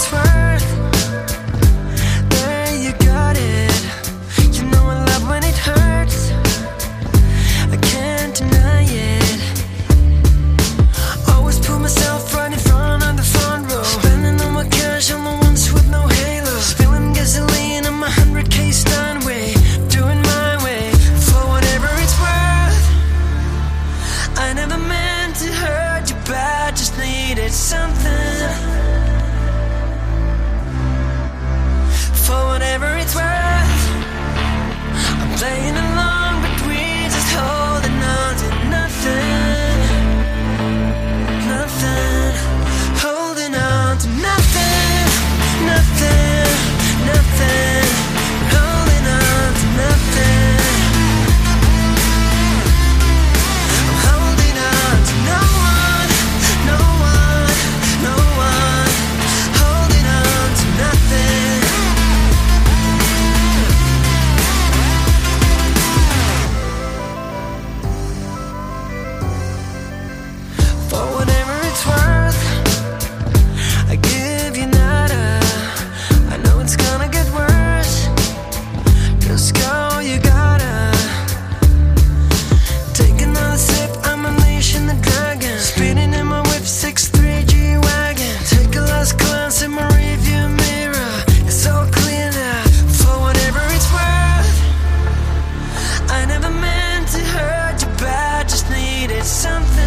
it's worth. There you got it. You know I love when it hurts. I can't deny it. Always put myself right in front of the front row. Spending all my cash on the ones with no halo. Spilling gasoline on my 100K Steinway. Doing my way for whatever it's worth. I never meant to hurt you bad, just needed something. For whatever it's worth, I'm playing along, but we're just holding on to nothing. Nothing, holding on to nothing. Nothing, nothing, holding on to nothing. I'm holding on to no one, no one, no one. Holding on to nothing. For whatever it's worth, I give you nada. I know it's gonna get worse. Just go, you gotta. Take another sip, I'm unleashing the dragon. Speeding in my whip, 6'3" G-Wagon. Take a last glance in my rearview mirror. It's all clear now. For whatever it's worth, I never meant to hurt you bad, just needed something.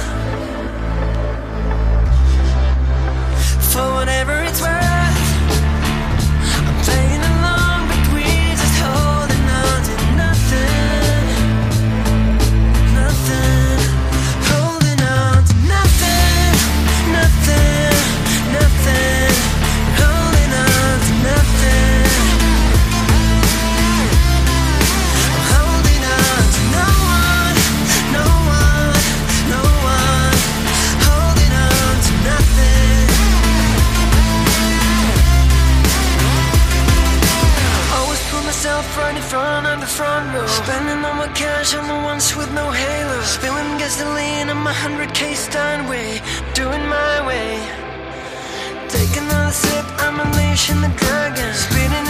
For whatever it's worth, I'm playing along, but we're just holding on to nothing. Nothing, holding on to nothing. Nothing, nothing, holding on to nothing. I'm holding on to no one, no one, no one. Holding on to nothing. Always put myself right in front of the front row. Spending all my cash on the ones with no halo. Spilling gasoline on my 100K Steinway. Doing my way. Take another sip, I'm unleashing the dragon. Speeding